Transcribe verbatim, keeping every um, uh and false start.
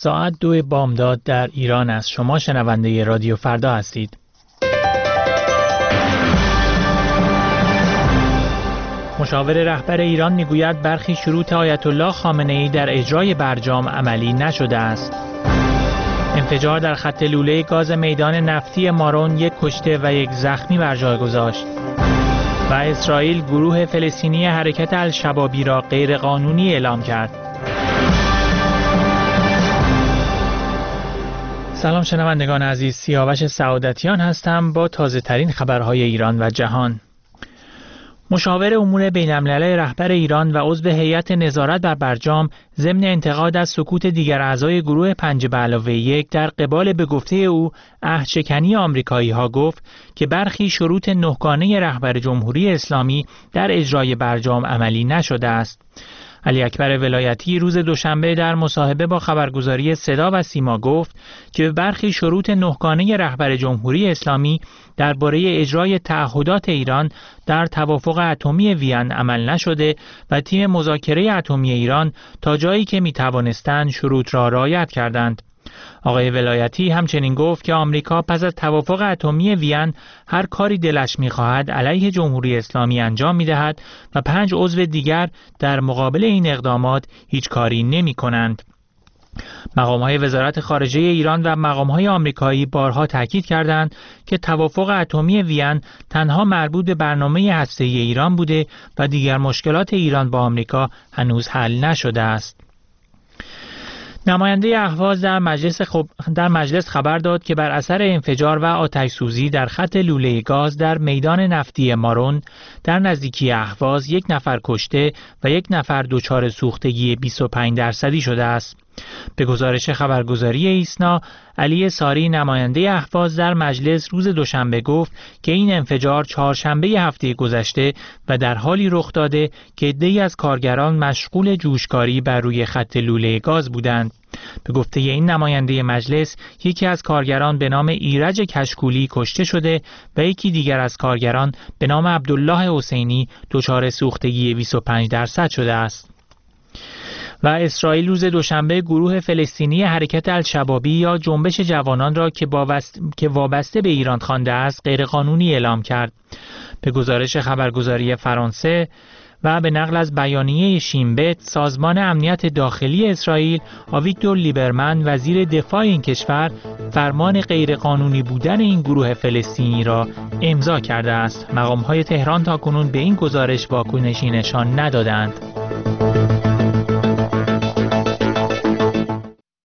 ساعت دو بامداد در ایران است. شما شنونده رادیو فردا هستید. مشاور رهبر ایران میگوید برخی شروط آیت الله خامنه‌ای در اجرای برجام عملی نشده است. انفجار در خط لوله گاز میدان نفتی مارون یک کشته و یک زخمی بر جای گذاشت. و اسرائیل گروه فلسطینی حرکت الشبابی را غیرقانونی اعلام کرد. سلام شنوندگان عزیز، سیاوش سعادتیان هستم با تازه ترین خبرهای ایران و جهان. مشاور امور بین‌الملل رهبر ایران و عضو هیئت نظارت بر برجام ضمن انتقاد از سکوت دیگر اعضای گروه پنج به علاوه یک در قبال به گفته او عهدشکنی آمریکایی‌ها گفت که برخی شروط نهگانه رهبر جمهوری اسلامی در اجرای برجام عملی نشده است. علی اکبر ولایتی روز دوشنبه در مصاحبه با خبرگزاری صدا و سیما گفت که برخی شروط نهگانه رهبر جمهوری اسلامی درباره اجرای تعهدات ایران در توافق اتمی وین عمل نشده و تیم مذاکره اتمی ایران تا جایی که می توانستند شروط را رعایت کردند. آقای ولایتی همچنین گفت که آمریکا پس از توافق اتمی وین هر کاری دلش می‌خواهد علیه جمهوری اسلامی انجام می‌دهد و پنج عضو دیگر در مقابل این اقدامات هیچ کاری نمی‌کنند. مقام‌های وزارت خارجه ایران و مقام‌های آمریکایی بارها تاکید کردند که توافق اتمی وین تنها مربوط به برنامه هسته‌ای ایران بوده و دیگر مشکلات ایران با آمریکا هنوز حل نشده است. نماینده اهواز در مجلس, خب... در مجلس خبر داد که بر اثر انفجار و آتش سوزی در خط لوله گاز در میدان نفتی مارون در نزدیکی اهواز یک نفر کشته و یک نفر دچار سوختگی بیست و پنج درصدی شده است. به گزارش خبرگزاری ایسنا، علی ساری نماینده اهواز در مجلس روز دوشنبه گفت که این انفجار چهارشنبه هفته گذشته و در حالی رخ داده که عده‌ای از کارگران مشغول جوشکاری بر روی خط لوله گاز بودند. به گفته این نماینده مجلس، یکی از کارگران به نام ایرج کشکولی کشته شده و یکی دیگر از کارگران به نام عبدالله حسینی دچار سوختگی بیست و پنج درصد شده است. و اسرائیل روز دوشنبه گروه فلسطینی حرکت الشبابی یا جنبش جوانان را که, که وابسته به ایران خوانده است غیرقانونی اعلام کرد. به گزارش خبرگزاری فرانسه و به نقل از بیانیه شینبت، سازمان امنیت داخلی اسرائیل آویگدور لیبرمن وزیر دفاع این کشور فرمان غیرقانونی بودن این گروه فلسطینی را امضا کرده است. مقام‌های تهران تاکنون به این گزارش واکنشی نشان ندادند.